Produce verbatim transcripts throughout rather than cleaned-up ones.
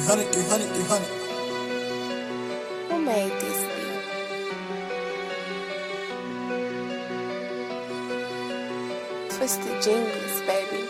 hundred, three hundred, three hundred. Who made this beat? Twisted Genius, baby.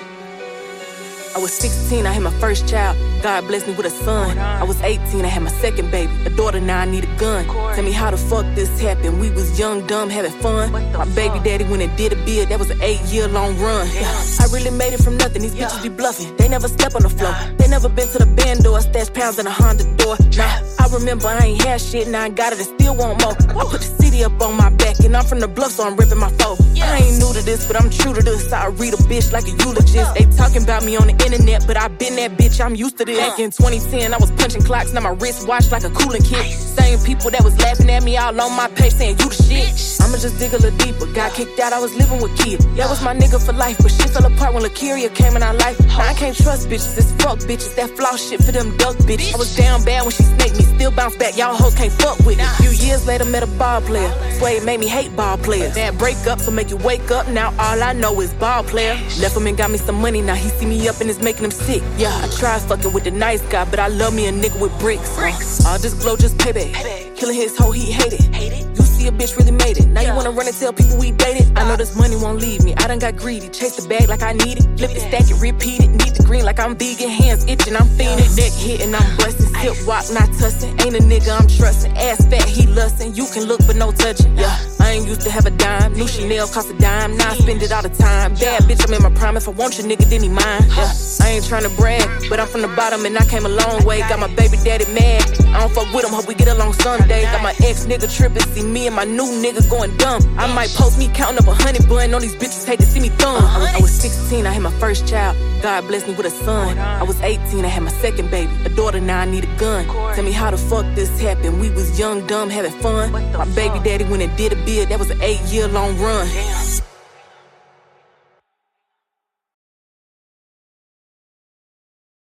I was sixteen, I had my first child. God blessed me with a son. I was eighteen, I had my second baby. A daughter, now I need a gun. Tell me how the fuck this happened. We was young, dumb, having fun. My baby daddy went and did a bid. That was an eight year long run. I really made it from nothing. These bitches be bluffing. They never step on the floor. They never been to the band door. Stash pounds in a Honda door. Nah, I remember I ain't had shit. Now I got it and still want more. I put the city up on my back and I'm from the bluff, so I'm ripping my foe. I ain't new to this, but I'm true to this. I read a bitch like a eulogist. They talking about me on the internet, but I been that bitch, I'm used to this. Back in twenty ten, I was punching clocks, now my wrist watched like a cooling kit. Same people that was laughing at me all on my page saying you the shit. I'ma just dig a little deeper. Got kicked out, I was living with kids. That was my nigga for life, but shit fell apart when Lakeria came in our life. Now I can't trust bitches, it's fuck bitches. That flaw shit for them duck bitches. I was down bad when she snaked me, still bounce back. Y'all hoes can't fuck with me. Few years later, met a ball player. Sway it made me hate ball players. That breakup, so make you wake up. Now all I know is ball player. Left him and got me some money, now he see me up and it's making him sick. Yeah, I tried fucking with the nice guy, but I love me a nigga with bricks. Uh, all this glow just payback. Killing his hoe, he hate it. You see a bitch really made it. Now you wanna run and tell people we dated. I know this money won't leave me. I done got greedy. Chase the bag like I need it. Flip it, stack it, repeat it. Need the green like I'm vegan. Hands itching, I'm fiending. Neck hitting, I'm busting. Silk walk, not tussing. Ain't a nigga I'm trusting. Ass fat, he lustin'. You can look but no touching. Yeah, I ain't used to have a dime. New Chanel cost a dime. Now I spend it all the time. Bad bitch, I'm in my prime. If I want your nigga, then he mine. Yeah, I ain't tryna brag, but I'm from the bottom and I came a long way. Got my baby daddy mad. I don't fuck with him, hope we get along someday. Got my ex nigga trippin', see me and my new nigga going dumb. I might post me counting up a hundred bun on these bitches, hate to see me thumb. I was sixteen, I had my first child. God blessed me with a son. I was eighteen, I had my second baby. A daughter, now I need a gun. Tell me how the fuck this happened. We was young, dumb, having fun. My baby daddy went and did a bid. That was an eight year long run.